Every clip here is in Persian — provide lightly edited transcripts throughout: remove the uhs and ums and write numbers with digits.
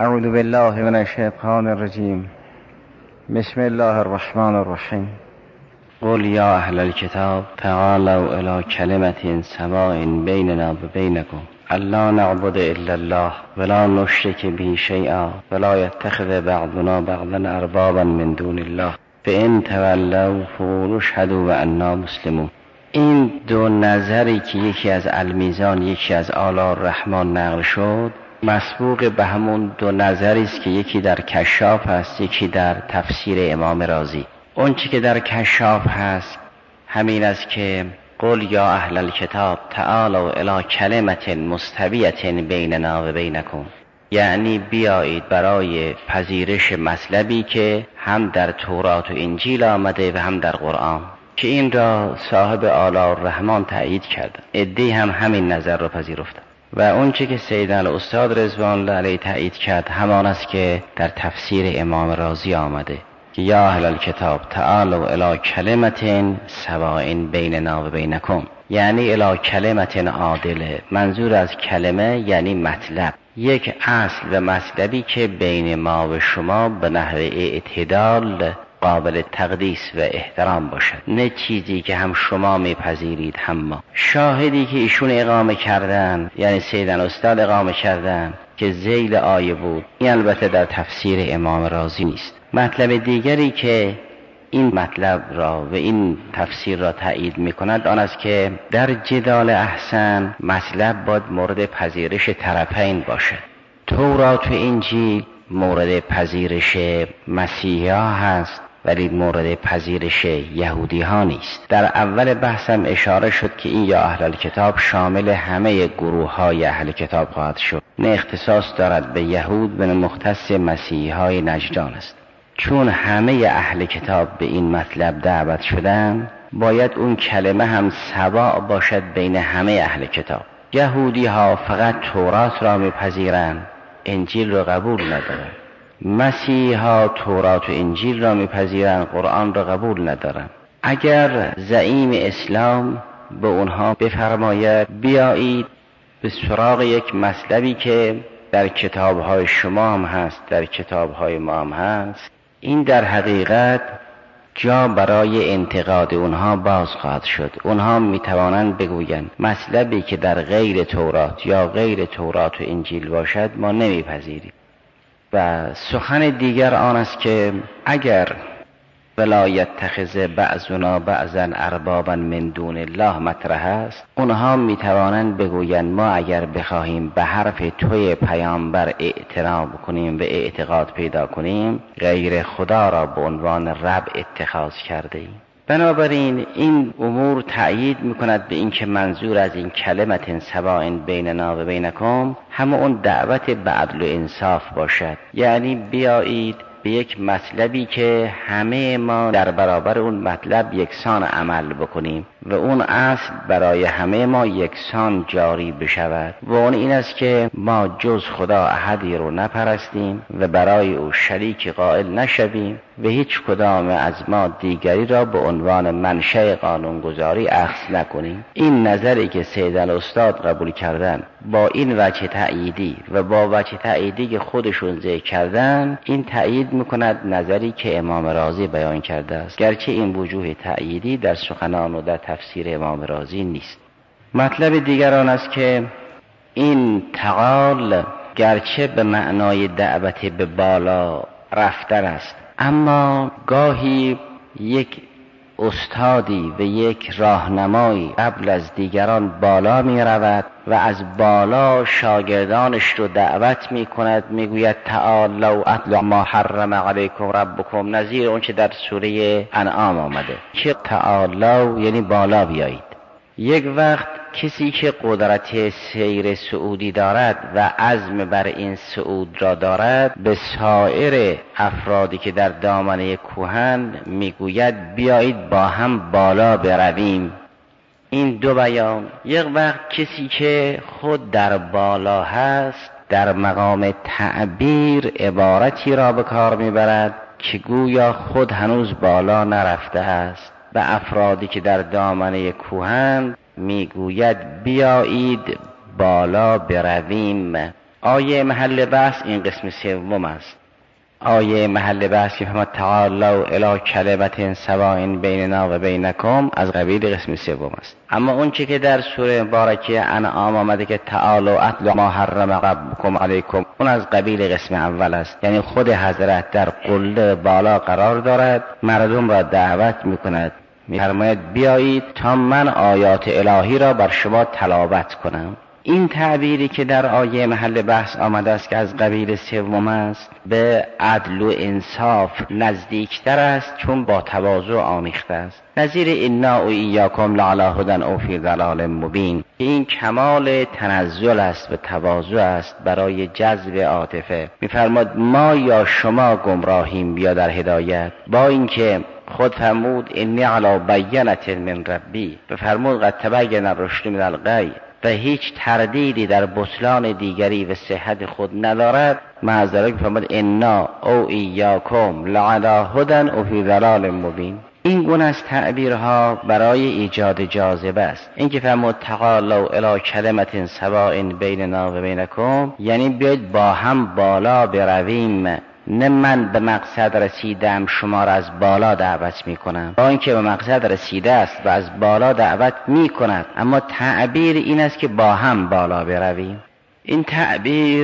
اعوذ بالله من الشیطان الرجیم. بسم الله الرحمن الرحیم. قل یا اهل الكتاب تعالوا الی کلمة سواء بیننا و بینکم الا نعبد الا الله ولا نشرک به شیئا ولا یتخذ بعضنا بعضا اربابا من دون الله فان تولوا فقولوا اشهدوا بأننا مسلمون. این دو نظری که یکی از المیزان یکی از آل الرحمن نقل شد مسبوق به همون دو نظری است که یکی در کشاف هست یکی در تفسیر امام رازی. اون چی که در کشاف هست همین است که قل یا اهل الکتاب تعالوا الی کلمة مستویة بیننا و بینکم، یعنی بیایید برای پذیرش مطلبی که هم در تورات و انجیل آمده و هم در قرآن، که این را صاحب آل الرحمن تأیید کرد. عده‌ای هم همین نظر را پذیرفتند و اون چی که سید الاستاد رضوان الله علیه تأیید کرد همان است که در تفسیر امام رازی آمده که یا اهل الکتاب تعالوا الی کلمة سواء بیننا و بینکم، یعنی الی کلمة عادله. منظور از کلمه یعنی مطلب، یک اصل و مطلبی که بین ما و شما به نحو اعتدال قابل تقدیس و احترام باشد، نه چیزی که هم شما میپذیرید هم ما. شاهدی که ایشون اقامه کردن یعنی سید الاستاد اقامه کردن که ذیل آیه بود، این البته در تفسیر امام رازی نیست. مطلب دیگری که این مطلب را و این تفسیر را تأیید میکند آن است که در جدال احسن مطلب باید مورد پذیرش طرفین باشد. تورات و انجیل مورد پذیرش مسیحی ها هست ولی مورد پذیرش یهودی ها نیست. در اول بحثم اشاره شد که این یا اهل الکتاب شامل همه گروه های اهل کتاب خواهد شد، نه اختصاص دارد به یهود و نه مختص مسیحی های نجدان است. چون همه اهل کتاب به این مطلب دعوت شدن باید اون کلمه هم سواء باشد بین همه اهل کتاب. یهودی ها فقط تورات را میپذیرند، انجیل را قبول ندارند. مسیحی ها تورات و انجیل را میپذیرند، قرآن را قبول ندارند. اگر زعیم اسلام به اونها بفرماید بیایید به سراغ یک مطلبی که در کتاب‌های شما هم هست در کتاب‌های ما هم هست، این در حقیقت جا برای انتقاد اونها باز خواهد شد. اونها میتوانند بگویند مطلبی که در غیر تورات یا غیر تورات و انجیل باشد ما نمیپذیریم. و سخن دیگر آن است که اگر ولا یتخذ بعضنا بعضا اربابا من دون الله مطرح است، اونها میتوانند بگویند ما اگر بخواهیم به حرف توی پیامبر اعتراف کنیم و اعتقاد پیدا کنیم غیر خدا را به عنوان رب اتخاذ کرده ایم. بنابراین این امور تأیید میکند به این که منظور از این کلمة سواء بیننا و بینکم همه اون دعوت به عدل و انصاف باشد، یعنی بیایید به یک مطلبی که همه ما در برابر اون مطلب یکسان عمل بکنیم و اون اصل برای همه ما یکسان جاری بشود و اون این است که ما جز خدا احدی رو نپرستیم و برای او شریک قائل نشویم و هیچ کدام از ما دیگری را به عنوان منشأ قانونگذاری اخذ نکنیم. این نظری که سید الاستاد قبول کردن با این وجه تأییدی و با وجه تأییدی که خودشون ذکر کردن، این تأیید میکند نظری که امام رازی بیان کرده است، گرچه این وجوه تأییدی در سخنان و در تفسیر امام رازی نیست. مطلب دیگر آن است که این تعال گرچه به معنای دعوت به بالا رفتن است، اما گاهی یک استادی و یک راهنمایی قبل از دیگران بالا می رود و از بالا شاگردانش رو دعوت می کند، می گوید تعالوا اتل ما حرم علیکم ربکم، نظیر اون که در سوره انعام آمده که تعالوا یعنی بالا بیایید. یک وقت کسی که قدرت سیر صعودی دارد و عزم بر این صعود را دارد به سایر افرادی که در دامنه کوهن میگوید بیایید با هم بالا برویم. این دو بیان. یک وقت کسی که خود در بالا هست در مقام تعبیر عبارتی را به کار میبرد که گویا خود هنوز بالا نرفته است و افرادی که در دامنه کوهن میگوید بیایید بالا برویم. آیه محل بحث این قسم سوم است. آیه محل بحث که فرمود تعالوا الی کلمة سواء بیننا و بینکم از قبیل قسم سوم است. اما اون چی که در سوره مبارکه انعام آمده که تعالوا اتل ما حرم ربکم علیکم، اون از قبیل قسم اول است. یعنی خود حضرت در قله بالا قرار دارد، مردم را دعوت میکند، میفرماید بیایید تا من آیات الهی را بر شما تلاوت کنم. این تعبیری که در آیه محل بحث آمده است که از قبیل سوم است به عدل و انصاف نزدیکتر است، چون با تواضع آمیخته است. نظیر انا و ایاکم لعلی هدی او فی ضلال مبین، این کمال تنزل است و تواضع است برای جذب عاطفه. میفرماد ما یا شما گمراهیم بیا در هدایت، با اینکه خود فرمود انی علی بینة من ربی، بفرمود قد تبین الرشد من الغی، و هیچ تردیدی در بطلان دیگری و صحت خود ندارد. معذرت فرمود انا او ایاکم لعلی هدی او فی ضلال مبین. این گونه از تعبیرها برای ایجاد جاذبه است. این که فرمود تعالوا الی کلمة سواء بیننا و بینکم، یعنی بیاید با هم بالا برویم، نه من به مقصد رسیدم شما را از بالا دعوت می کنم، با اینکه به مقصد رسیده است و از بالا دعوت می کند، اما تعبیر این است که با هم بالا برویم. این تعبیر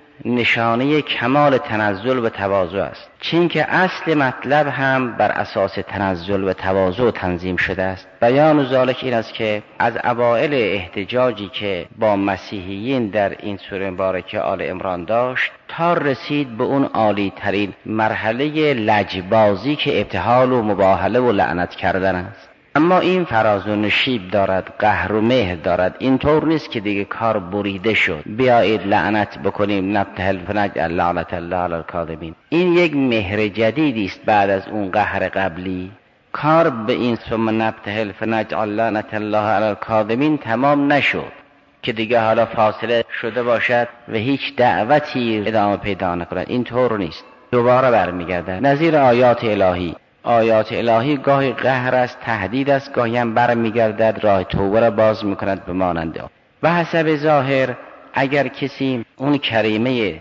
نشانه کمال تنزل و تواضع است، چون که اصل مطلب هم بر اساس تنزل و تواضع تنظیم شده است. بیان ذالک این است که از اوائل احتجاجی که با مسیحیین در این سوره مبارکه آل عمران داشت تا رسید به اون عالی ترین مرحله لجبازی که ابتهال و مباهله و لعنت کردن است. اما این فراز و نشیب دارد، قهر و مهر دارد. اینطور نیست که دیگه کار بریده شد بیایید لعنت بکنیم نبتهل فنجعل لعنت الله علی الکاذبین. این یک مهر جدیدی است بعد از اون قهر قبلی. کار به این ثم نبتهل فنجعل لعنت الله علی الکاذبین تمام نشد که دیگه حالا فاصله شده باشد و هیچ دعوتی ادامه پیدا نکند. اینطور نیست، دوباره برمیگردد. نظیر آیات الهی. آیات الهی گاهی قهر است، تهدید است، گاهی هم برمیگردد راه توبه را باز میکند به مانند آن. به حسب ظاهر اگر کسی اون کریمه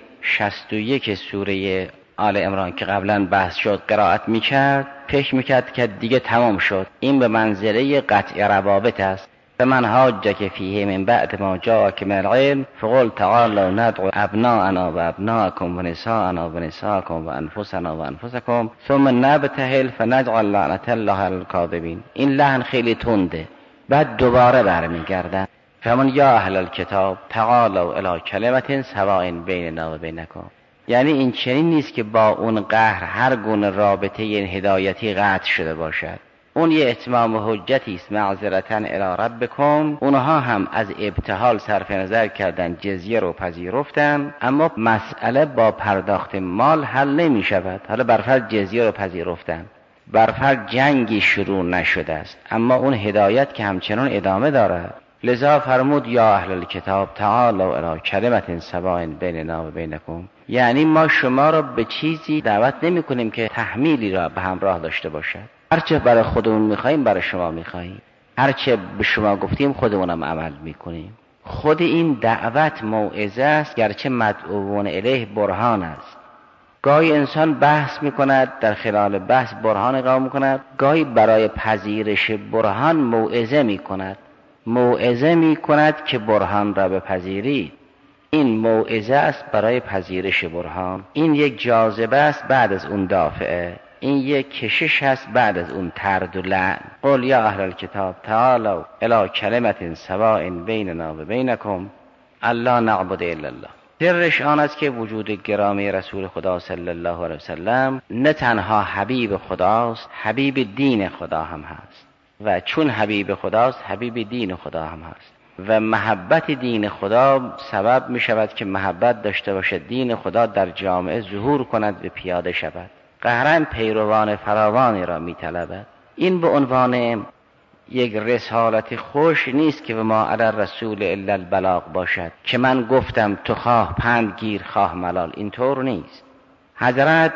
61 سوره آل عمران که قبلا بحث شد قرائت میکرد، فکر میکرد که دیگه تمام شد. این به منزله قطع روابط است. فمن حاجک فیه من بعد ما جاءک من العلم فقل تعالوا ندعو ابناءنا و ابناءکم و نساءنا و نساءکم و انفسنا و انفسکم ثم نبتهل فنجعل لعنت الله علی الکاذبین. این لحن خیلی تنده، بعد دوباره برمیگردن. فرمان یا اهل الکتاب تعالوا الی کلمة سواء بیننا و بینکم. یعنی این چنین نیست که با اون قهر هر گونه رابطه هدایتی قطع شده باشد. اون یه اتمام حجتی است، معذرتاً الی ربکم. اونها هم از ابتهال صرف نظر کردن، جزیه رو پذیرفتن، اما مسئله با پرداخت مال حل نمی شود. حالا برفرض جزیه رو پذیرفتن، برفرض جنگی شروع نشده است، اما اون هدایت که همچنان ادامه دارد. لذا فرمود یا اهل الکتاب تعالوا الی کلمة سواء بیننا و بینکم. یعنی ما شما را به چیزی دعوت نمی کنیم که تحمیلی را به همراه داشته باشد. هرچه برای خودمون میخواییم برای شما میخواییم، هرچه به شما گفتیم خودمونم عمل میکنیم. خود این دعوت موعظه است، گرچه مدعوون الیه برهان است. گاهی انسان بحث میکند، در خلال بحث برهان اقامه میکند، گاهی برای پذیرش برهان موعظه میکند. موعظه میکند که برهان را بپذیرید. این موعظه است برای پذیرش برهان. این یک جاذبه است بعد از اون دافعه. این یک کشش هست بعد از اون طرد و لعن. قل یا اهل الکتاب تعالوا الی کلمة سواء بیننا و بینکم الا نعبد الا الله. سرش آن است که وجود گرامی رسول خدا صلی الله علیه وسلم نه تنها حبیب خداست، حبیب دین خدا هم هست، و چون حبیب خداست حبیب دین خدا هم هست، و محبت دین خدا سبب می شود که محبت داشته باشد، دین خدا در جامعه ظهور کند و پیاده شود. قهرن پیروان فراوانی را می طلبد. این به عنوان یک رسالت خوش نیست که به ما علی الرسول الا البلاغ باشد که من گفتم تو خواه پند گیر خواه ملال. اینطور نیست. حضرت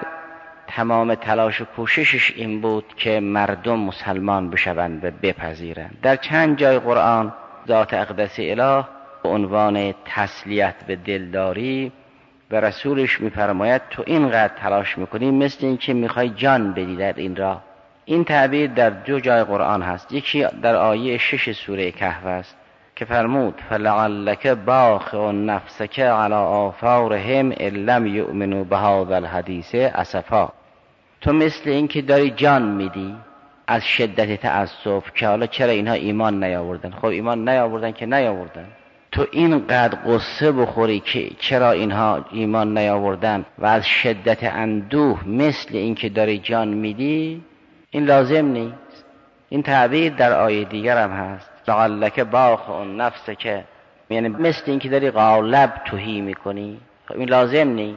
تمام تلاش و کوششش این بود که مردم مسلمان بشوند و بپذیرند. در چند جای قرآن ذات اقدس اله به عنوان تسلیت به دلداری به رسولش میفرماید تو اینقدر تلاش میکنی مثل این که میخوای جان بدی در این راه. این تعبیر در 2 جای قرآن هست. یکی در آیه 6 سوره کهف است که فرمود فلعلک باخع نفسک علی آثارهم ان لم یؤمنوا بهذا الحدیث اسفا. تو مثل این که داری جان میدی از شدت تأسف که حالا چرا اینها ایمان نیاوردن. خب ایمان نیاوردن که نیاوردن. تو اینقدر قصه بخوری که چرا اینها ایمان نیاوردن و از شدت اندوه مثل این که داری جان میدی، این لازم نیست. این تعبیر در آیه دیگر هم هست لعلک باخع نفسک، یعنی مثل این که داری غالب توهی میکنی. خب این لازم نیست.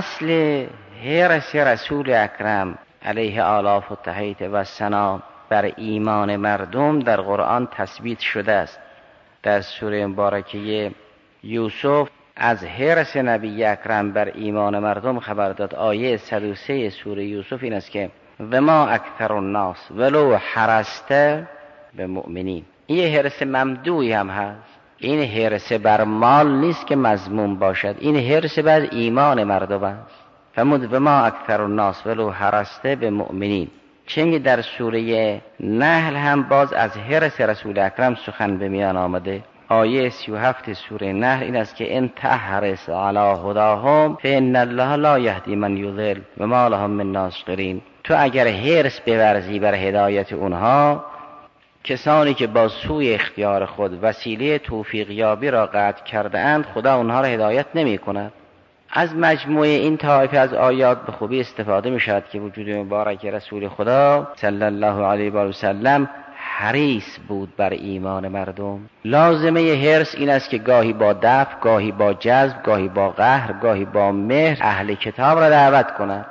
اصل حرص رسول اکرم علیه آلاف و تحیت و ثنا بر ایمان مردم در قرآن تثبیت شده است. در سوره مبارکه یوسف از حرص نبی اکرم بر ایمان مردم خبر داد. آیه 103 سوره یوسف این است که و ما اکثر الناس ولو حرصت به مؤمنین. این حرص ممدوحی هم هست. این حرص بر مال نیست که مذموم باشد، این حرص بر ایمان مردم است. فرمود و ما اکثر الناس ولو حرصت به مؤمنین. چنین در سوره نحل هم باز از حرص رسول اکرم سخن به میان آمده. آیه 37 سوره نحل این است که ان تحرص علی هداهم فان الله لا یهدی من یضل و ما لهم من ناصرین. تو اگر حرص بورزی بر هدایت اونها، کسانی که با سوی اختیار خود وسیله توفیق یابی را قطع کرده اند، خدا اونها را هدایت نمی کند. از مجموعه این طایفه از آیات به خوبی استفاده می شود که وجود مبارک رسول خدا صلی الله علیه و سلم حریص بود بر ایمان مردم. لازمه حرص این است که گاهی با دفع، گاهی با جذب، گاهی با قهر، گاهی با مهر اهل کتاب را دعوت کند.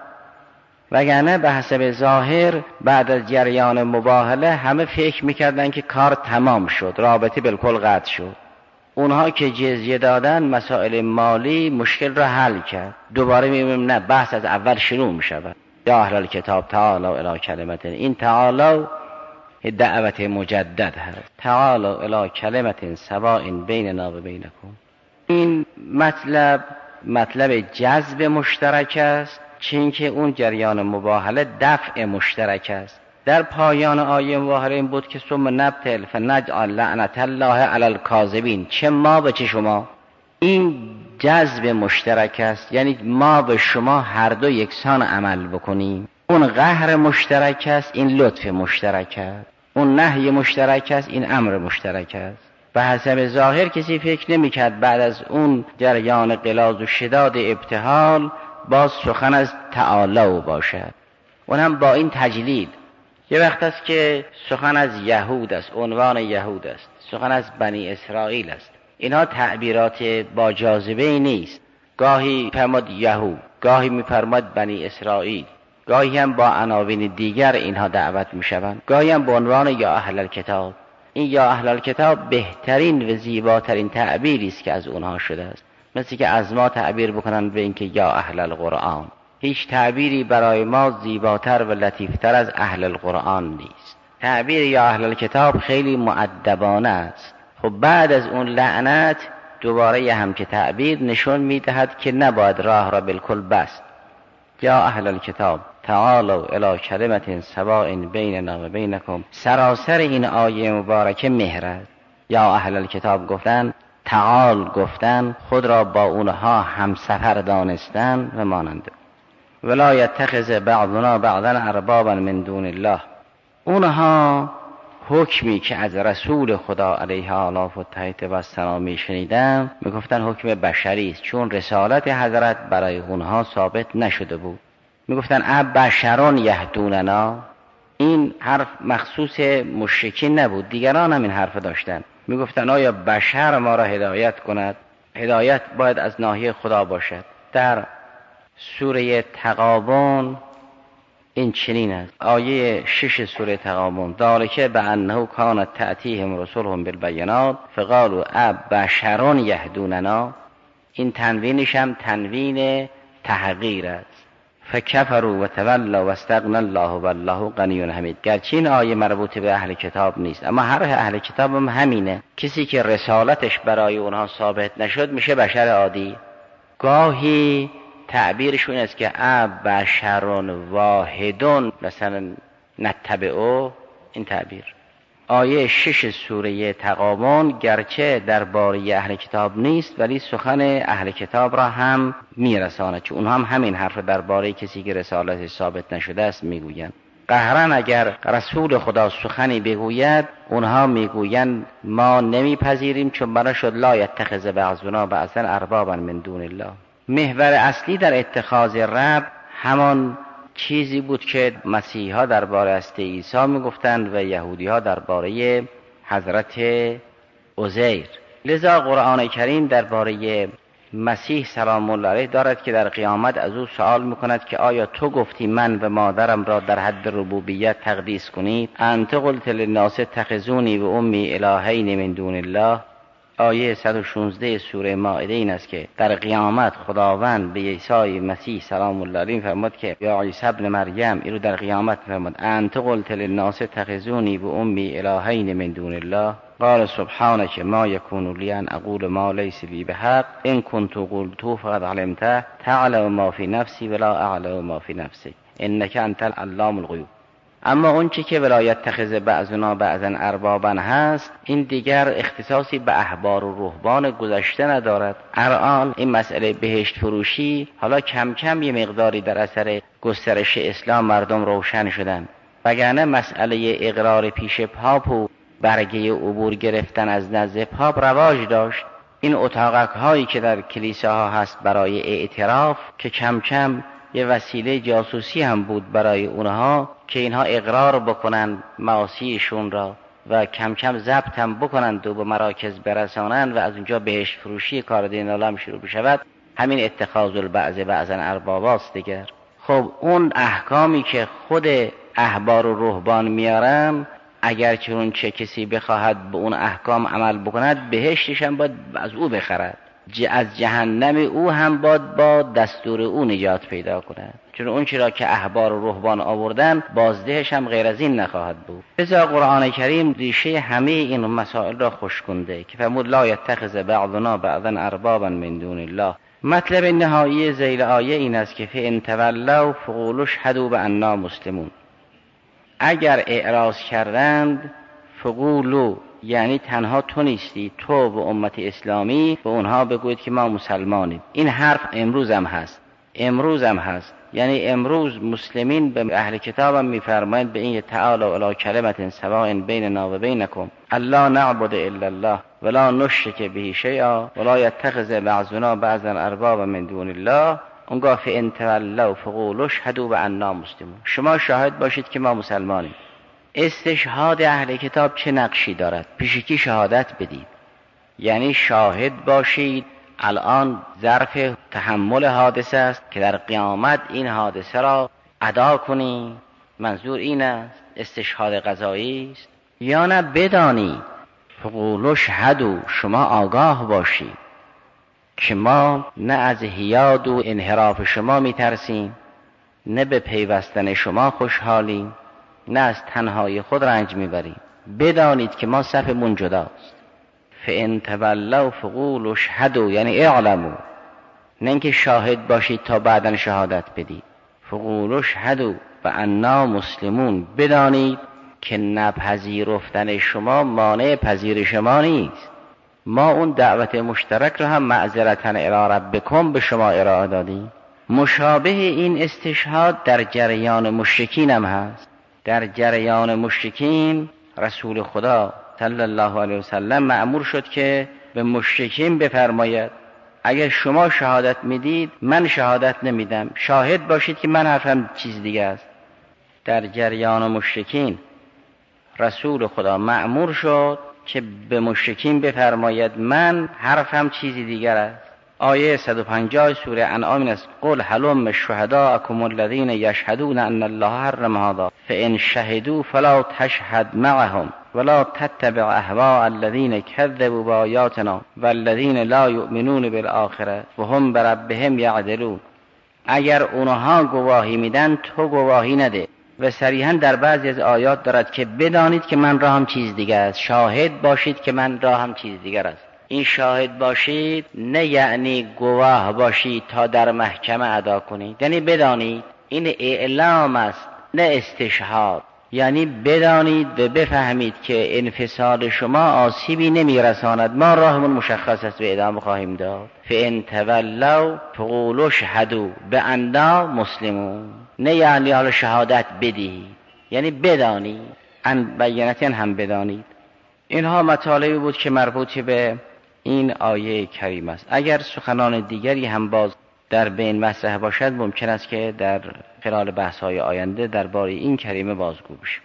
وگرنه به حسب ظاهر بعد از جریان مباهله همه فکر میکردن که کار تمام شد، رابطه بالکل قطع شد. اونها که جزیه دادن مسائل مالی مشکل را حل کرد. دوباره میبینیم نه، بحث از اول شروع میشود. یا اهل الکتاب تعالوا الی کلمت، این تعالوا دعوت مجدد هست. تعالوا الی کلمت سواء بیننا و بینکم. این مطلب جذب مشترک است، چون که اون جریان مباهله دفع مشترک است. در پایان آیه مباهله این بود که ثم نبتل فنجعل لعنت الله علی الکاذبین. چه ما به چه شما. این جذب مشترک است، یعنی ما به شما هر دو یکسان عمل بکنیم. اون قهر مشترک است، این لطف مشترک است. اون نهی مشترک است، این امر مشترک است. به حسب ظاهر کسی فکر نمی‌کرد بعد از اون جریان غلاظ و شداد ابتهال باز سخن از تعالی باشد. اون هم با این تجلیل. یه وقت است که سخن از یهود است، عنوان یهود است، سخن از بنی اسرائیل است. اینها تعبیرات با جاذبه ای نیست. گاهی فرمود یهود، گاهی می‌فرماد بنی اسرائیل، گاهی هم با عناوین دیگر اینها دعوت می‌شوند، گاهی هم به عنوان یا اهل الکتاب. این یا اهل الکتاب بهترین و زیباترین تعبیری است که از اونها شده است. مثل که از ما تعبیر بکنن به اینکه یا اهل القرآن. هیچ تعبیری برای ما زیباتر و لطیفتر از اهل القرآن نیست. تعبیر یا اهل الکتاب خیلی مؤدبانه است. خب بعد از اون لعنت دوباره یه هم که تعبیر نشون میدهد که نباید راه را بالکل بست. یا اهل الکتاب تعالوا الی کلمت سواء بیننا و بینکم. سراسر این آیه مبارکه مهر است. یا اهل الکتاب گفتن، تعال گفتن، خود را با اونها همسفر دانستن و مانند. ولا یتخذ بعضنا بعضا اربابا من دون الله. اونها حکمی که از رسول خدا علیه آلاف و تحیت و السلام میشنیدن میگفتن حکم بشری است، چون رسالت حضرت برای اونها ثابت نشده بود. میگفتن ابشرون یهدوننا. این حرف مخصوص مشرکین نبود، دیگران هم این حرف داشتن. میگفتن آیا بشر ما را هدایت کند؟ هدایت باید از ناحیه خدا باشد. در سوره تغابن این چنین است. آیه 6 سوره تغابن ذالک بانه کانت تأتیهم رسلهم بالبینات فقالوا ابشرون یهدوننا. این تنوینش هم تنوین تحقیر است. فکفروا و تولوا واستغنى الله والله غنی حمید. گرچه این آیه مربوط به اهل کتاب نیست، اما هر اهل کتاب هم همینه. کسی که رسالتش برای اونها ثابت نشد میشه بشر عادی. گاهی تعبیرشون است که بشر واحد مثلا نتبعو، این تعبیر. آیه 6 سوره تغابن گرچه درباره اهل کتاب نیست ولی سخن اهل کتاب را هم میرسانه، چون اونها هم همین حرف درباره کسی که رسالتش ثابت نشده است میگویند. قهرن اگر رسول خدا سخنی بگوید اونها میگویند ما نمیپذیریم، چون بنا شد لا یتخذ بعضنا بعضا اربابا من دون الله. محور اصلی در اتخاذ رب همان چیزی بود که مسیحا درباره است عیسی میگفتند و یهودیها درباره حضرت عزیر. لذا قرآن کریم درباره مسیح سلام الله علیه دارد که در قیامت از او سوال میکند که آیا تو گفتی من و مادرم را در حد ربوبیت تقدیس کنید؟ انت قلت للناس اتخذونی و امی الهین من دون الله. آیه 116 سوره مائده این است که در قیامت خداوند به عیسی مسیح سلام الله علیه فرمود که یا عیسی ابن مریم، این رو در قیامت فرمود انت قلت للناس اتخذونی و امی الهین من دون الله قال سبحانك ما يكون لي ان اقول ما ليس لي بحق ان كنت قلته فقد علمته تعلم ما في نفسي ولا اعلم ما في نفسك انك انت العلام الغیوب. اما اون چی که ولایت تخذ بعضنا بعضا اربابا هست، این دیگر اختصاصی به احبار و رهبان گذشته ندارد. الان این مسئله بهشت فروشی حالا کم کم یه مقداری در اثر گسترش اسلام مردم روشن شدن، وگرنه مسئله اقرار پیش پاپ و برگه عبور گرفتن از نزد پاپ رواج داشت. این اتاقک هایی که در کلیساها هست برای اعتراف که کم کم یه وسیله جاسوسی هم بود برای اونها که اینها اقرار بکنن معاصیشون را و کم کم ضبط هم بکنند و به مراکز برسانند و از اونجا بهشت فروشی کار دین عالم شروع بشود. همین اتخاذ البعض بعضا ارباباست دیگر. خب اون احکامی که خود احبار و رهبان میارن، اگر چون چه کسی بخواهد به اون احکام عمل بکند بهشتش هم باید از او بخرد، از جهنم او هم باید با دستور او نجات پیدا کند، چون اون چرا که احبار و رهبان آوردن بازدهش هم غیر از این نخواهد بود. لذا قرآن کریم ریشه همه این مسائل را خوش کنده که فرمود لا یتخذ بعضنا بعضا اربابا من دون الله. مطلب نهایی ذیل آیه این است که فإن تولوا فقولوا اشهدوا بأننا مسلمون. اگر اعراض کردند فقولوا، یعنی تنها تو نیستی، تو و امت اسلامی به اونها بگوید که ما مسلمانیم. این حرف امروز هم هست. یعنی امروز مسلمین به اهل کتاب هم میفرمایند به این تعالوا الی کلمة سواء بیننا و بینکم الا نعبد الا الله ولا نشرک به شیئا ولا یتخذ بعضنا بعضا اربابا من دون الله. اونگاه فإن تولوا فقولوا اشهدوا بأننا مسلمون. شما شاهد باشید که ما مسلمانیم. استشهاد اهل کتاب چه نقشی دارد؟ پیشکی شهادت بدید، یعنی شاهد باشید. الان ظرف تحمل حادثه است که در قیامت این حادثه را ادا کنی. منظور این است استشهاد قضایی است یا نه؟ بدانی فقولوا اشهدوا، شما آگاه باشید که ما نه از حیاد و انحراف شما میترسیم، نه به پیوستن شما خوشحالیم، نه از تنهای خود رنج میبریم. بدانید که ما صفمون جداست. فإن تولوا فقولوا اشهدوا، یعنی اعلموا، نه اینکه شاهد باشید تا بعداً شهادت بدید. فقولوا اشهدوا بأننا مسلمون، بدانید که نپذیرفتن شما مانع پذیرش ما نیست. ما اون دعوت مشترک رو هم معذرتاً الی ربکم به شما ارائه دادیم. مشابه این استشهاد در جریان مشرکین هم هست. در جریان مشرکین رسول خدا صلی الله علیه وسلم مأمور شد که به مشرکین بفرماید اگر شما شهادت میدید من شهادت نمیدم، شاهد باشید که من حرفم چیز دیگه است. در جریان مشرکین رسول خدا مأمور شد که به مشرکین بفرماید من حرفم چیزی دیگر است. آیه 150 سوره انعام است قل هلم شهداءکم الذین یشهدون ان الله حرم هذا فان شهدوا فلا تشهد معهم ولا تتبع اهواء الذین كذبوا بآیاتنا والذین لا یؤمنون بالآخرة وهم بربهم یعدلون. اگر اونها گواهی میدن تو گواهی نده. و صریحا در بعضی از آیات دارد که بدانید که من راهم چیز دیگر است، شاهد باشید که من راهم چیز دیگر است. این شاهد باشید نه یعنی گواه باشید تا در محکمه ادا کنید، یعنی بدانید، این اعلام است نه استشهاد. یعنی بدانید و بفهمید که انفصال شما آسیبی نمیرساند، ما راهمون مشخص است و ادامه خواهیم داد. فان تولوا فقولوا اشهدوا بأننا مسلمون. نه یعنی حالا شهادت بدهید، یعنی بدانید، ان بینتاً هم بدانید. اینها مطالبی بود که مربوط به این آیه کریم است. اگر سخنان دیگری هم باز در بین مطرح باشد ممکن است که در خلال بحث‌های آینده درباره این کریمه بازگو بشیم.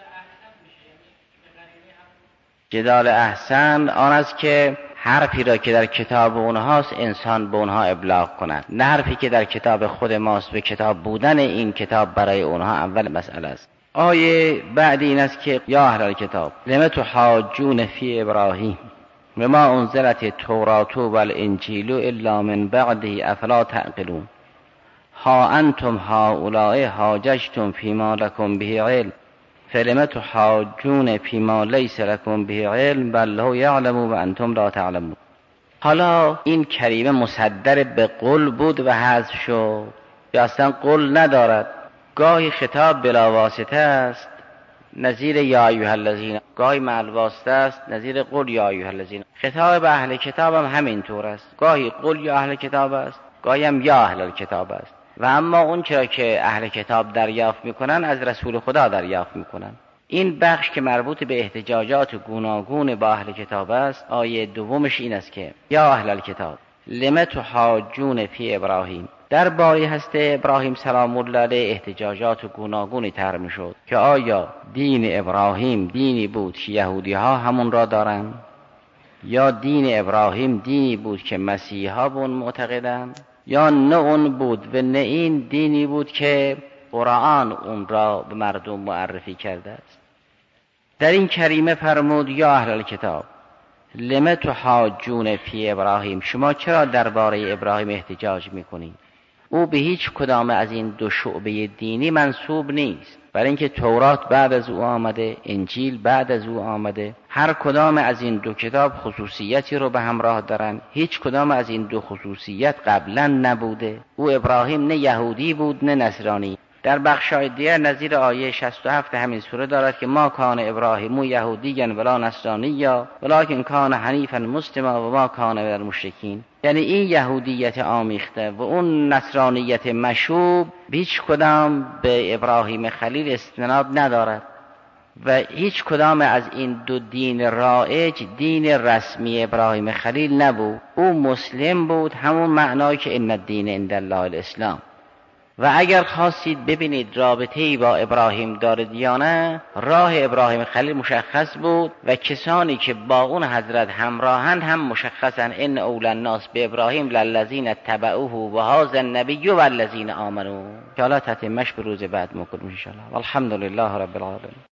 جدال احسن آن است که حرفی را که در کتاب اونهاست انسان به اونها ابلاغ کند، نه حرفی که در کتاب خود ماست به کتاب بودن این کتاب برای اونها اول مسئله است. آیه بعد این است که یا اهل الکتاب لم تحاجون فی ابراهیم وما انزلت التوراة والانجیل الا من بعده افلا تعقلون ها انتم هؤلاء حاججتم فیما لکم به علم فلم تحاجون فیما لیس لکم به علم بل هو یعلم و انتم لا تعلمون. حالا این کریمه مصدر به قل بود و حذف شد یا اصلا قل ندارد. گاهی خطاب بلا واسطه است نظیر یا ایها الذین، گاهی مع الواسطه است نظیر قل یا ایها الذین. خطاب به اهل کتاب هم همین طور است، گاهی قل یا اهل کتاب است، گاهی هم یا اهل کتاب است. و اما اون چرا که اهل کتاب دریافت میکنن از رسول خدا دریافت میکنن. این بخش که مربوط به احتجاجات گوناگون با اهل کتاب است، آیه دومش این است که یا اهل الکتاب لم تحاجون فی ابراهیم. در باری هست ابراهیم سلام الله علیه احتجاجات گوناگونی طرح میشد که آیا دین ابراهیم دینی بود که یهودی ها همون را دارند، یا دین ابراهیم دینی بود که مسیحی ها به اون معتقدند، یا نه اون بود و نه این دینی بود که قرآن اون را به مردم معرفی کرده است. در این کریمه فرمود یا اهل الکتاب لم تحاجون فی ابراهیم، شما چرا درباره ابراهیم احتجاج میکنید؟ او به هیچ کدام از این دو شعبه دینی منسوب نیست، برای اینکه تورات بعد از او آمده، انجیل بعد از او آمده. هر کدام از این دو کتاب خصوصیتی رو به همراه دارن، هیچ کدام از این دو خصوصیت قبلا نبوده. او ابراهیم نه یهودی بود نه نصرانی. در بخشای دیگر نظیر آیه 67 همین سوره دارد که ما کان ابراهیم یهودیا ولا نصرانیا ولکن کان حنیفا مسلما و ما کان من المشرکین. یعنی این یهودیت آمیخته و اون نصرانیت مشوب هیچ کدام به ابراهیم خلیل استناد ندارد و هیچ کدام از این دو دین رایج دین رسمی ابراهیم خلیل نبود. او مسلم بود، همون معنایی که ان الدین عند الله الاسلام. و اگر خواستید ببینید رابطه‌ای با ابراهیم دارد یا نه، راه ابراهیم خلیل مشخص بود و کسانی که با اون حضرت همراهند هم مشخصن. ان اول الناس به ابراهیم للذین اتبعوه و هذا النبی والذین آمنوا. که حالا تتمش به روز بعد میکنیم ان شاء الله. والحمد لله رب العالمین.